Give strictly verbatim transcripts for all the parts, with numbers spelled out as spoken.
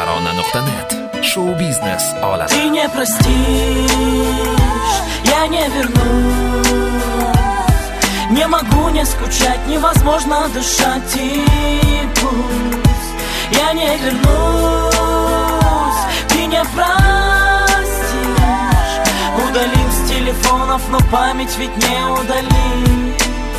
Tarona nuqta net. Shou-biznes olami. Ты не простишь, я не вернусь. Не могу не скучать, невозможно дышать и пусть я не вернусь, ты не простишь. Удалим с телефонов, но память ведь не удалим.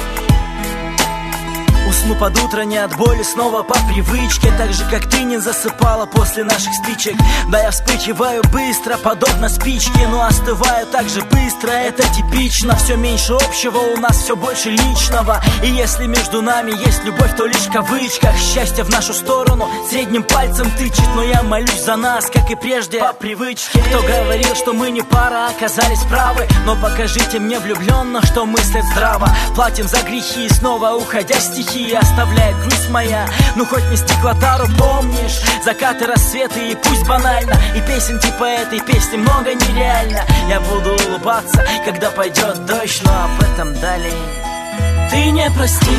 Усну под утро не от боли, снова по привычке. Так же, как ты не засыпала после наших стычек. Да, я вспыхиваю быстро, подобно спичке, но остываю так же быстро, это типично. Все меньше общего, у нас все больше личного. И если между нами есть любовь, то лишь в кавычках. Счастье в нашу сторону средним пальцем тычет. Но я молюсь за нас, как и прежде, по привычке. Кто говорил, что мы не пара, оказались правы. Но покажите мне влюбленно, что мыслят здраво. Платим за грехи и снова уходя стихи оставляет грусть моя. Ну хоть не стеклотару, помнишь? Закаты, рассветы и пусть банально. И песен типа этой песни много нереально. Я буду улыбаться, когда пойдет дождь, но об этом далее. Ты не простишь,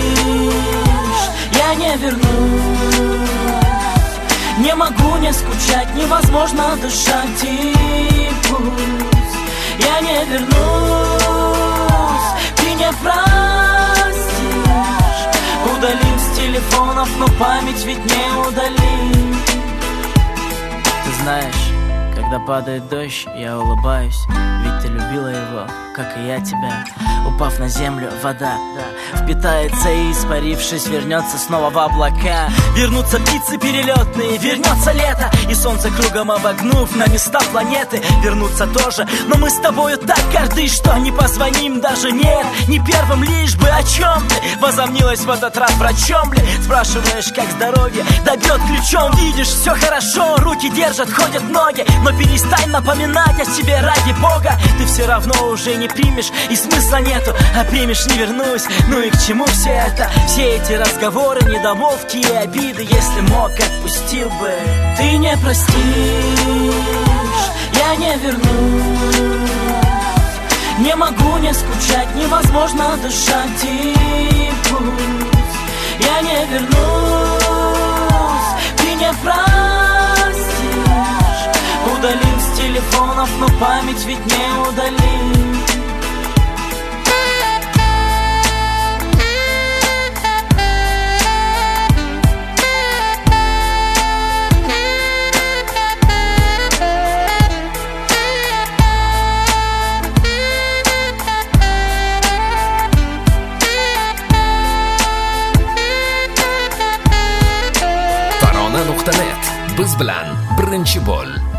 я не вернусь. Не могу не скучать, невозможно дышать и пусть я не вернусь, ты не простишь. Удалим с телефонов, но память ведь не удалим. Ты знаешь, когда падает дождь, я улыбаюсь, ведь ты любила его, как и я тебя. Упав на землю, вода впитается и, испарившись, вернется снова в облака. Вернутся птицы перелетные, вернется лето, и солнце кругом обогнув на места планеты. Вернутся тоже, но мы с тобою так горды, что не позвоним даже, нет, не первым, лишь бы о чем ты возомнилась в этот раз врачом ли. Спрашиваешь, как здоровье, да бьет ключом. Видишь, все хорошо, руки держат, ходят ноги, но перестань напоминать о себе ради Бога. Ты все равно уже не примешь, и смысла нету, а примешь, не вернусь. Ну и к чему все это? Все эти разговоры, недомолвки и обиды. Если мог, отпустил бы. Ты не простишь, я не вернусь. Не могу не скучать, невозможно дышать и пусть я не вернусь, ты не простишь. Удалим с телефонов, но память ведь не удалим. Tarona nuqta net. Biz bilan birinchi bo'l.